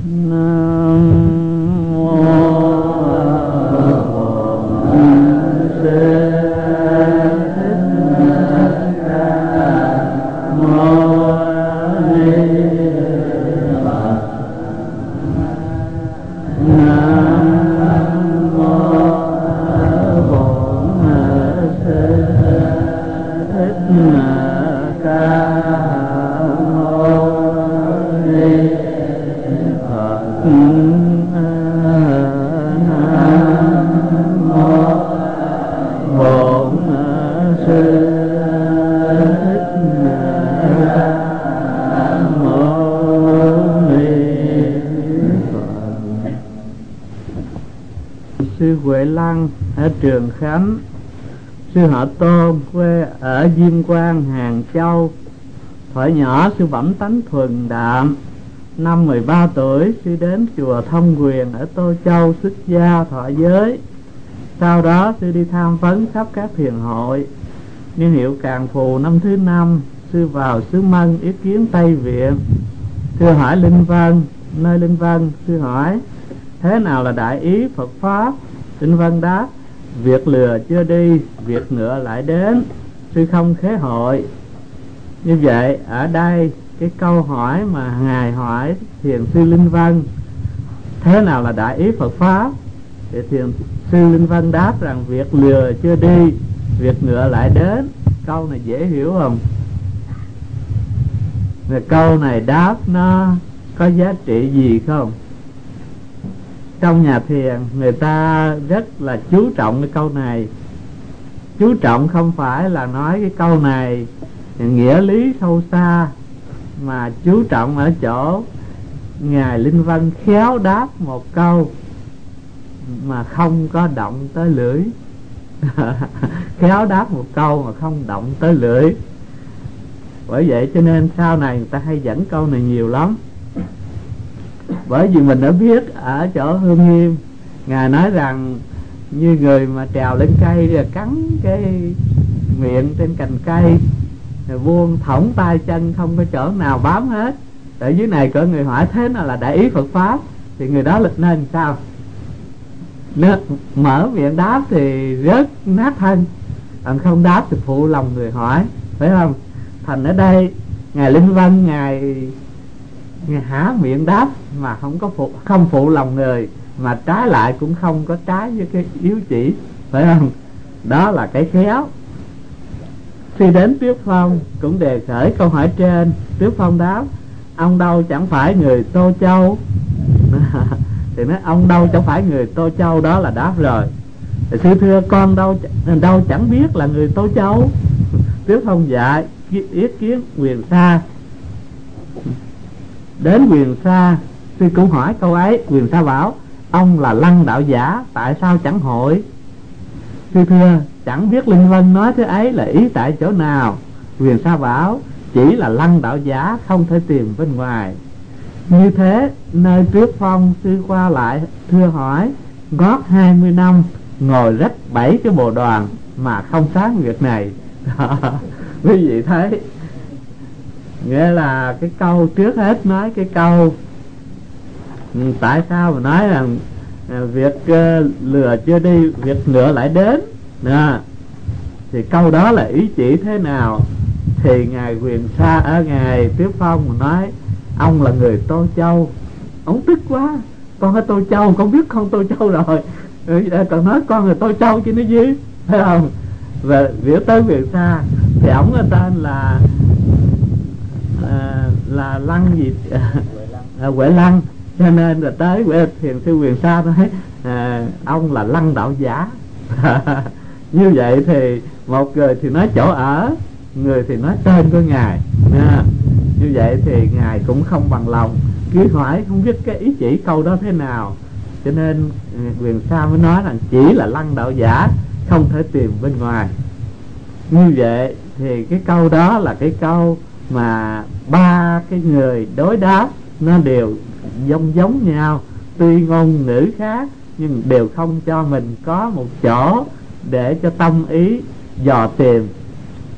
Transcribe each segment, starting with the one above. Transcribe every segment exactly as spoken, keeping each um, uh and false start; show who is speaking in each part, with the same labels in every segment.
Speaker 1: Sư Huệ Lăng ở Trường Khánh. Sư họ Tôn quê ở Diêm Quan, Hàng Châu. Thuở nhỏ sư bẩm tánh thuần đạm. Năm mười ba tuổi sư đến chùa Thông Quyền ở Tô Châu xuất gia thọ giới. Sau đó sư đi tham vấn khắp các thiền hội. Niên hiệu Càn Phù năm thứ năm, sư vào xứ Mân ý kiến Tây Viện. Sư hỏi Linh Vân, nơi Linh Vân sư hỏi thế nào là đại ý Phật pháp? Linh Vân đáp: việc lừa chưa đi, việc ngựa lại đến. Sư không khế hội. Như vậy ở đây cái câu hỏi mà ngài hỏi thiền sư Linh Vân thế nào là đại ý Phật pháp, thì thiền sư Linh Vân đáp rằng việc lừa chưa đi, việc ngựa lại đến. Câu này dễ hiểu không? Rồi câu này đáp nó có giá trị gì không? Trong nhà thiền người ta rất là chú trọng cái câu này. Chú trọng không phải là nói cái câu này nghĩa lý sâu xa, mà chú trọng ở chỗ ngài Linh Vân khéo đáp một câu mà không có động tới lưỡi. Khéo đáp một câu mà không động tới lưỡi. Bởi vậy cho nên sau này người ta hay dẫn câu này nhiều lắm. Bởi vì mình đã biết ở chỗ Hương Nghiêm ngài nói rằng như người mà trèo lên cây rồi cắn cái miệng trên cành cây rồi buông thõng tay chân không có chỗ nào bám hết. Ở dưới này có người hỏi thế nào là đại ý Phật pháp, thì người đó lịch nên sao? Nếu mở miệng đáp thì rớt nát thân, còn không đáp thì phụ lòng người hỏi, phải không? Thành ở đây ngài Linh Vân ngài ngài há miệng đáp mà không có phụ, không phụ lòng người, mà trái lại cũng không có trái với cái yếu chỉ, phải không? Đó là cái khéo. Khi đến Tuyết Phong cũng đề khởi câu hỏi trên. Tuyết Phong đáp: ông đâu chẳng phải người Tô Châu. Thì nói ông đâu chẳng phải người Tô Châu, đó là đáp rồi. Thì sư thưa con đâu đâu chẳng biết là người Tô Châu. Tuyết Phong dạy ý kiến Quyền Sa. Đến Quyền Sa sư cũng hỏi câu ấy. Quyền Sa bảo: ông là Lăng đạo giả, tại sao chẳng hội? Sư thưa chẳng biết Linh Vân nói thế ấy là ý tại chỗ nào. Quyền Sa bảo: chỉ là Lăng đạo giả, không thể tìm bên ngoài. Như thế nơi Tuyết Phong sư qua lại thưa hỏi, ngót hai mươi năm ngồi rách bảy cái bồ đoàn mà không sáng việc này. Quý vị thấy, nghĩa là cái câu trước hết nói cái câu tại sao mà nói rằng việc uh, lừa chưa đi, việc ngựa lại đến. Nè, thì câu đó là ý chỉ thế nào? Thì ngài Quyền Sa ở ngài Tuyết Phong mà nói ông là người Tô Châu, ông tức quá. Con ở Tô Châu, con biết con Tô Châu rồi, còn nói con là Tô Châu chứ nó gì, phải không? Và viễn tới Quyền Sa thì ổng tên là à, là Lăng gì à, Huệ Lăng, cho nên là tới Huệ thiền sư Quyền Sa nói à, ông là Lăng đạo giả. Như vậy thì một người thì nói chỗ ở, người thì nói tên của ngài nha. Như vậy thì ngài cũng không bằng lòng, cứ hỏi không biết cái ý chỉ câu đó thế nào, cho nên Quyền Sa mới nói rằng chỉ là Lăng đạo giả, không thể tìm bên ngoài. Như vậy thì cái câu đó là cái câu mà ba cái người đối đáp nó đều giống giống nhau, tuy ngôn ngữ khác nhưng đều không cho mình có một chỗ để cho tâm ý dò tìm.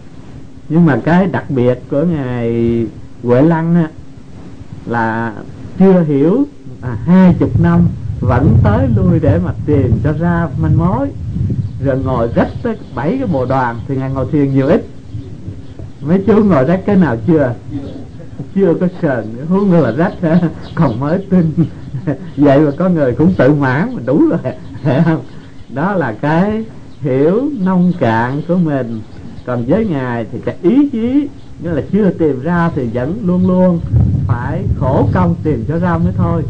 Speaker 1: Nhưng mà cái đặc biệt của ngài Huệ Lăng á, là chưa hiểu à, hai chục năm vẫn tới lui để mà tìm cho ra manh mối, rồi ngồi rách tới bảy cái bồ đoàn thì ngài ngồi thiền nhiều ít. Mấy chú ngồi rách cái nào chưa? Chưa có sờn, huống nữa là rách ha, còn mới tin. Vậy mà có người cũng tự mãn mà đủ rồi, phải không? Đó là cái hiểu nông cạn của mình. Còn với ngài thì cái ý chí, nghĩa là chưa tìm ra thì vẫn luôn luôn phải khổ công tìm cho ra mới thôi.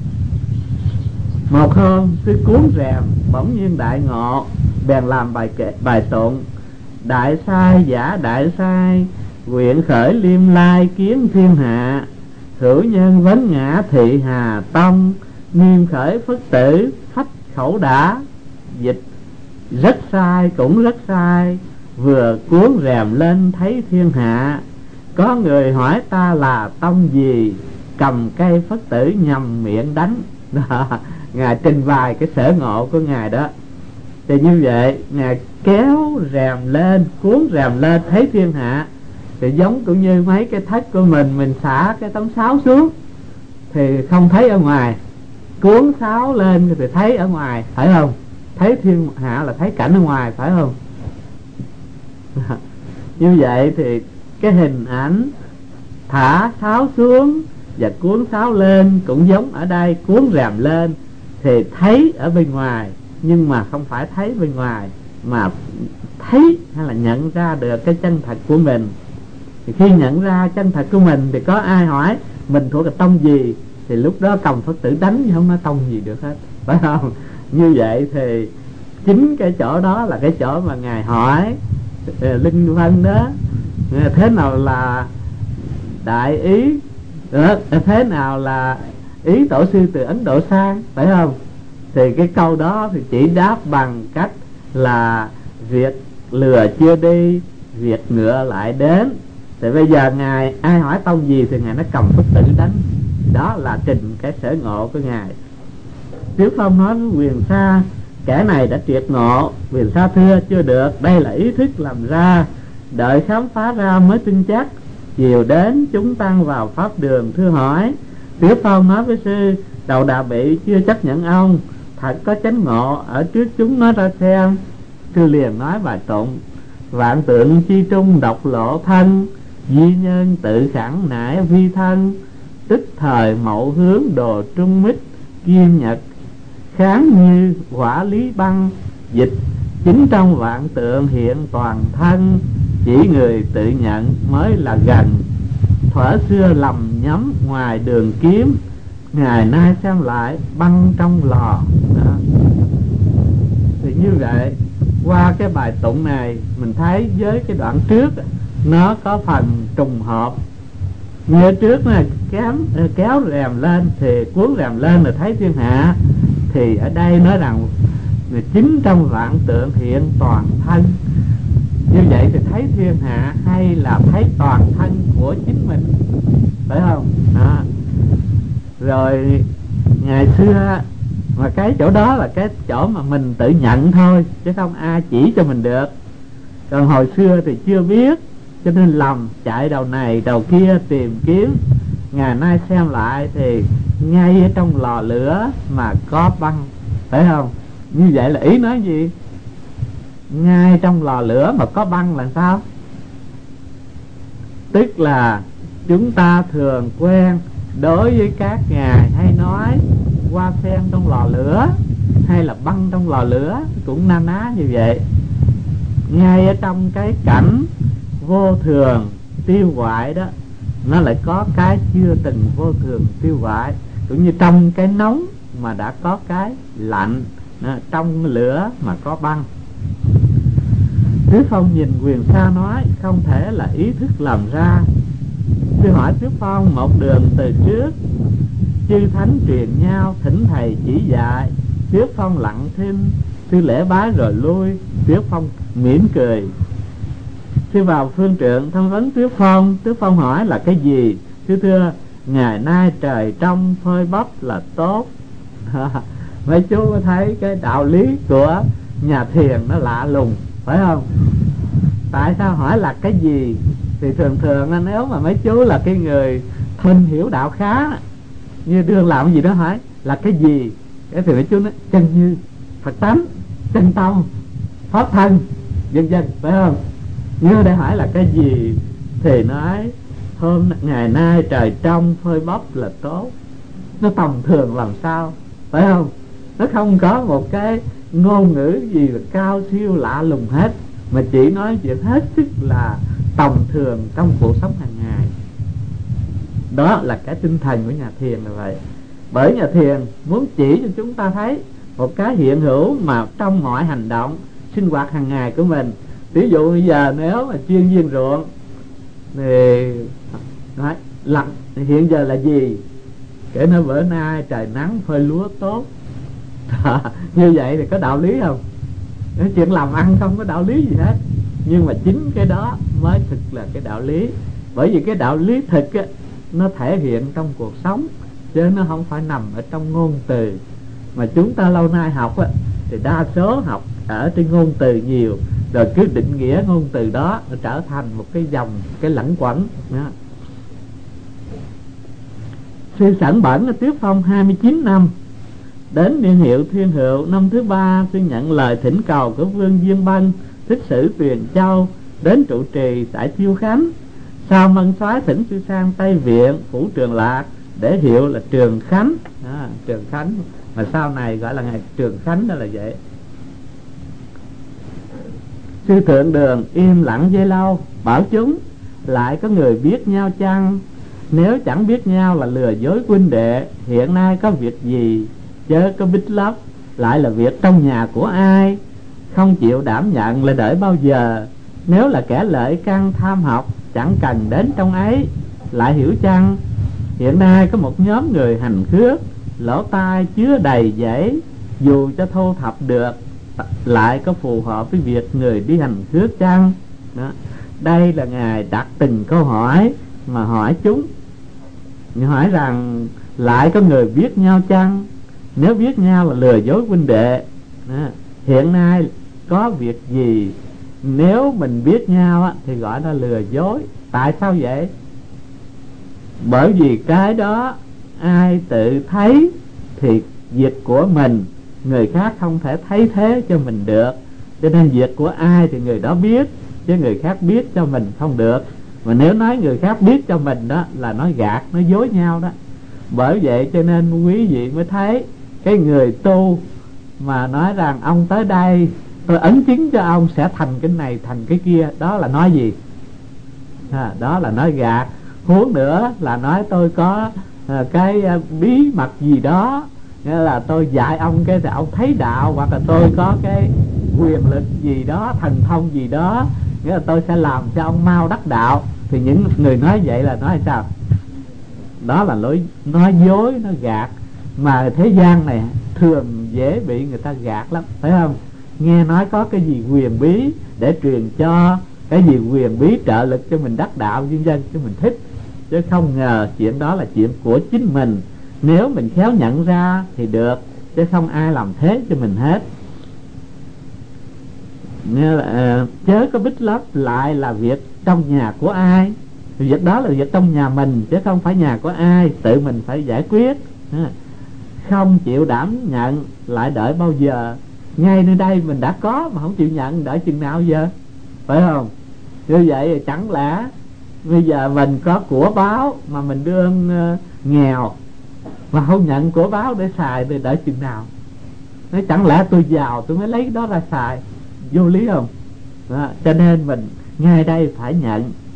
Speaker 1: Một hôm sư cuốn rèm bỗng nhiên đại ngộ, bèn làm bài kệ, bài tụng: đại sai giả đại sai, nguyện khởi liêm lai kiến thiên hạ, hữu nhân vấn ngã thị hà tông, nghiêm khởi phất tử phách khẩu đã. Dịch: rất sai cũng rất sai, vừa cuốn rèm lên thấy thiên hạ, có người hỏi ta là tông gì, cầm cây phất tử nhằm miệng đánh. Đó, ngài trình bày cái sở ngộ của ngài đó. Thì như vậy ngài kéo rèm lên, cuốn rèm lên thấy thiên hạ, thì giống cũng như mấy cái thất của mình, mình xả cái tấm sáo xuống thì không thấy ở ngoài, cuốn sáo lên thì thấy ở ngoài, phải không? Thấy thiên hạ là thấy cảnh ở ngoài, phải không? Như vậy thì cái hình ảnh thả sáo xuống và cuốn sáo lên cũng giống ở đây, cuốn rèm lên thì thấy ở bên ngoài, nhưng mà không phải thấy bên ngoài, mà thấy hay là nhận ra được cái chân thật của mình. Thì khi nhận ra chân thật của mình thì có ai hỏi mình thuộc cái tông gì, thì lúc đó cầm Phật tử đánh chứ không nói tông gì được hết, phải không? Như vậy thì chính cái chỗ đó là cái chỗ mà ngài hỏi Linh Vân đó, thế nào là đại ý đó, thế nào là ý tổ sư từ Ấn Độ sang, phải không? Thì cái câu đó thì chỉ đáp bằng cách là việc lừa chưa đi, việc ngựa lại đến. Thì bây giờ ngài ai hỏi tông gì thì ngài nó cầm Phật tử đánh. Đó là trình cái sở ngộ của ngài. Tiếu Phong nói với Quyền Sa: kẻ này đã triệt ngộ. Quyền Sa thưa: chưa được, đây là ý thức làm ra, đợi khám phá ra mới tin chắc. Chiều đến chúng tăng vào pháp đường thưa hỏi. Tiếu Phong nói với sư: đầu đà bị chưa chấp nhận ông, thật có chánh ngộ, ở trước chúng nói ra xem. Sư liền nói bài tụng: vạn tượng chi trung độc lộ thân, duy nhân tự khẳng nải vi thân, tức thời mậu hướng đồ trung mít, kim nhật kháng như quả lý băng. Dịch: chính trong vạn tượng hiện toàn thân, chỉ người tự nhận mới là gần. Thuở xưa lầm nhắm ngoài đường kiếm, ngày nay xem lại băng trong lò. Đó. Thì như vậy qua cái bài tụng này mình thấy với cái đoạn trước nó có phần trùng hợp. Như trước là kéo, kéo rèm lên thì cuốn rèm lên là thấy thiên hạ, thì ở đây nói rằng chính trong vạn tượng hiện toàn thân. Như vậy thì thấy thiên hạ hay là thấy toàn thân của chính mình, phải không? Đó. Rồi ngày xưa mà cái chỗ đó là cái chỗ mà mình tự nhận thôi, chứ không ai chỉ cho mình được. Còn hồi xưa thì chưa biết, cho nên lầm chạy đầu này đầu kia tìm kiếm. Ngày nay xem lại thì ngay ở trong lò lửa mà có băng, phải không? Như vậy là ý nói gì? Ngay trong lò lửa mà có băng là sao? Tức là chúng ta thường quen đối với các ngài hay nói hoa sen trong lò lửa hay là băng trong lò lửa, cũng na ná như vậy. Ngay ở trong cái cảnh vô thường tiêu hoại đó, nó lại có cái chưa từng vô thường tiêu hoại. Cũng như trong cái nóng mà đã có cái lạnh, trong lửa mà có băng. Tiếu Phong nhìn Quyền Sa nói: không thể là ý thức làm ra. Sư hỏi Tiếu Phong một đường từ trước, chư thánh truyền nhau thỉnh thầy chỉ dạy. Tiếu Phong lặng thinh, sư lễ bái rồi lui. Tiếu Phong mỉm cười. Sư vào phương trượng thăm vấn Tiếu Phong. Tiếu Phong hỏi là cái gì? Sư thưa: ngày nay trời trong phơi bắp là tốt. Mấy chú có thấy cái đạo lý của nhà thiền nó lạ lùng, phải không? Tại sao hỏi là cái gì? Thì thường thường nếu mà mấy chú là cái người thân hiểu đạo khá, như đương làm gì đó hỏi là cái gì, cái thì mấy chú nói chân như, Phật tánh, chân tông, pháp thân, vân vân, phải không? Như để hỏi là cái gì thì nói hôm ngày nay trời trong phơi bóc là tốt. Nó tầm thường làm sao, phải không? Nó không có một cái ngôn ngữ gì là cao siêu lạ lùng hết, mà chỉ nói chuyện hết sức là tầm thường trong cuộc sống hàng ngày. Đó là cái tinh thần của nhà thiền là vậy. Bởi nhà thiền muốn chỉ cho chúng ta thấy một cái hiện hữu mà trong mọi hành động sinh hoạt hàng ngày của mình. Ví dụ bây giờ nếu mà chuyên viên ruộng thì nói lặng hiện giờ là gì, kể nó bữa nay trời nắng phơi lúa tốt. Như vậy thì có đạo lý không? Cái chuyện làm ăn không có đạo lý gì hết, nhưng mà chính cái đó mới thực là cái đạo lý. Bởi vì cái đạo lý thực á, nó thể hiện trong cuộc sống, chứ nó không phải nằm ở trong ngôn từ. Mà chúng ta lâu nay học á, thì đa số học ở trên ngôn từ nhiều, rồi cứ định nghĩa ngôn từ đó nó trở thành một cái dòng, cái lẫn quẩn đó. Sư Sẵn Bẩn ở Tiếu Phong hai mươi chín năm, đến niên hiệu Thiên Hữu năm thứ ba, sư nhận lời thỉnh cầu của Vương Duyên Bân, Thích Sử Tuyền Châu đến trụ trì tại Thiêu Khánh. Sau Mân Soái thỉnh sư sang Tây Viện phủ Trường Lạc để hiệu là Trường Khánh. Đó, Trường Khánh mà sau này gọi là ngày Trường Khánh, đó là vậy. Sư Thượng Đường im lặng dây lâu, bảo chúng lại có người biết nhau chăng? Nếu chẳng biết nhau là lừa dối huynh đệ. Hiện nay có việc gì chớ có bích lấp, lại là việc trong nhà của ai, không chịu đảm nhận là đợi bao giờ. Nếu là kẻ lợi căn tham học, chẳng cần đến trong ấy. Lại hiểu chăng hiện nay có một nhóm người hành khước, lỗ tai chứa đầy dẫy, dù cho thu thập được lại có phù hợp với việc người đi hành khước chăng? Đó. Đây là Ngài đặt từng câu hỏi mà hỏi chúng, hỏi rằng lại có người biết nhau chăng? Nếu biết nhau là lừa dối huynh đệ. Đó. Hiện nay có việc gì nếu mình biết nhau á, thì gọi là lừa dối. Tại sao vậy? Bởi vì cái đó ai tự thấy thì việc của mình, người khác không thể thấy thế cho mình được. Cho nên việc của ai thì người đó biết, chứ người khác biết cho mình không được. Mà nếu nói người khác biết cho mình đó là nói gạt, nói dối nhau đó. Bởi vậy cho nên quý vị mới thấy cái người tu mà nói rằng ông tới đây tôi ấn chứng cho ông sẽ thành cái này thành cái kia, đó là nói gì? À, đó là nói gạt. Huống nữa là nói tôi có à, cái à, bí mật gì đó, nghĩa là tôi dạy ông cái thì ông thấy đạo, hoặc là tôi có cái quyền lực gì đó, thần thông gì đó, nghĩa là tôi sẽ làm cho ông mau đắc đạo. Thì những người nói vậy là nói sao? Đó là lối nói dối, nói gạt. Mà thế gian này thường dễ bị người ta gạt lắm, phải không? Nghe nói có cái gì quyền bí để truyền cho, cái gì quyền bí trợ lực cho mình đắc đạo vân vân, cho mình thích. Chứ không ngờ chuyện đó là chuyện của chính mình. Nếu mình khéo nhận ra thì được, chứ không ai làm thế cho mình hết. Nên là, uh, chớ có bích lấp, lại là việc trong nhà của ai. Việc đó là việc trong nhà mình, chứ không phải nhà của ai, tự mình phải giải quyết. uh, Không chịu đảm nhận lại đợi bao giờ. Ngay nơi đây mình đã có mà không chịu nhận, đợi chừng nào giờ? Phải không? Như vậy chẳng lẽ bây giờ mình có của báo mà mình đương uh, nghèo mà không nhận của báo để xài thì đợi chừng nào? Nói chẳng lẽ tôi giàu tôi mới lấy đó ra xài? Vô lý không? Đó, cho nên mình ngay đây phải nhận.